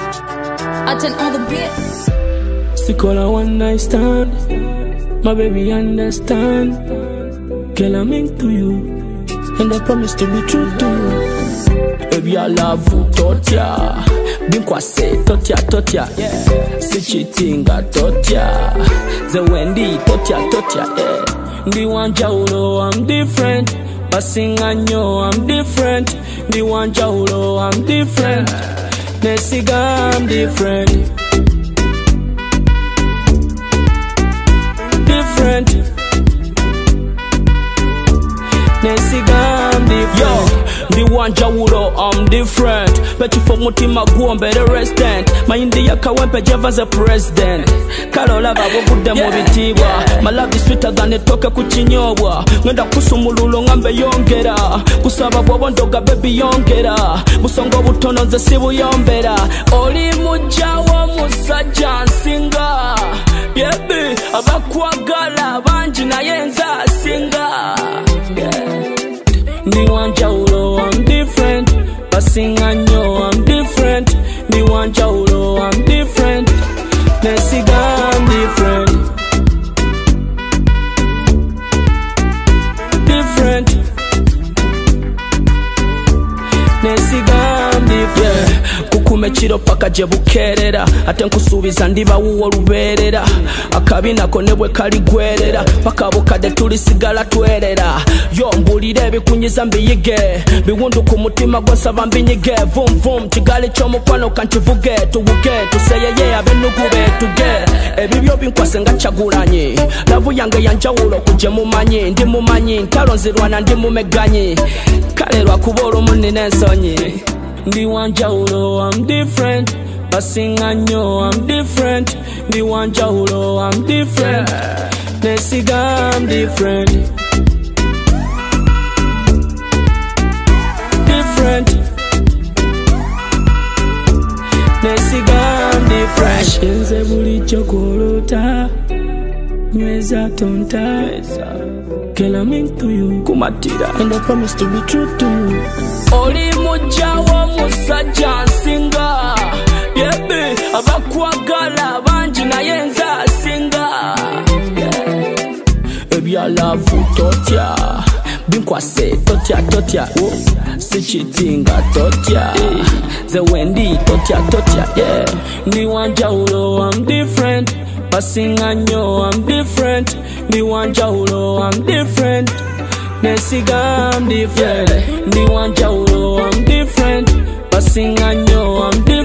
Attend on the beat. Stick all a one night stand. My baby understand. Girl, I'm into you, and I promise to be true to you. Baby, I love you, totia. Binkwa say totia. Yeah. Si cheatinga totia. The Wendy totia. Yeah. Ndi wanja ulo, I'm different. Basinga nyo, I'm different. Ndi wanja ulo, I'm different. Nesiga, I'm different. Different. Nesiga, I'm different. Yo, ndi wanja ulo, I'm different. Bechi for mutima guombe the resident. My India kawempe java the president. Kalola babo kude mubitibwa. My love is sweeter than it toke kuchinyobwa. Ngenda kusumululo ngambe yongera. Kusaba bobo ndoga baby yongera. Musongo butono nze sibu yombera. Oli mujawa musajja nsinga. Yebi abakwagala banji naye nza singa. Ndi wanja ulo, I'm different. Basinga nyo, I'm different. Ndi wanja ulo, I'm different. Nesiga, I'm different. Different. Nesiga, I'm different. Kukume chiro paka je bukerera. Ate nkusubiza ndiba wuwo luberera. Akabina ko nebwe kali gwerera. Paka bukade tulisigala twerera. Yo mbulire ebikunyiza mbiyige. Biwundu ku mutima gwasaba mbinyige. Vum vum kigali ky'omukwano kankivuge. Tuwuge tuseyeye abenugu betuge. Ebibyo binkwase nga kyagulanye. Lavu yange yanjawulo kuje mumanyi. Ndi mumanyi ntalo nzirwana ndi mumeganyi. Kale lwakuba olumunina ensonyi. Ndi wanja ulo, I'm different. Basinga nyo, I'm different. Ndi wanja ulo, I'm different. Nesiga, I'm different. Different. Nesiga, I'm different. Enze buli chokolota nyweza tonta. Girl, I'm into you, kumatira, and I promise to be true to you. Oli mujawa musajja nsinga. Yebi abakwagala banji naye nza singa. Baby, I love you, totia. Binkwase totia. Oh, si cheatinga totia. The Wendy totia. Yeah. Ndi wanja ulo, I'm different. Basinga nyo, I'm different. Ndi wanja ulo, I'm different. Nesiga, I'm different. Ndi wanja ulo, I'm different. Basinga nyo, I'm different.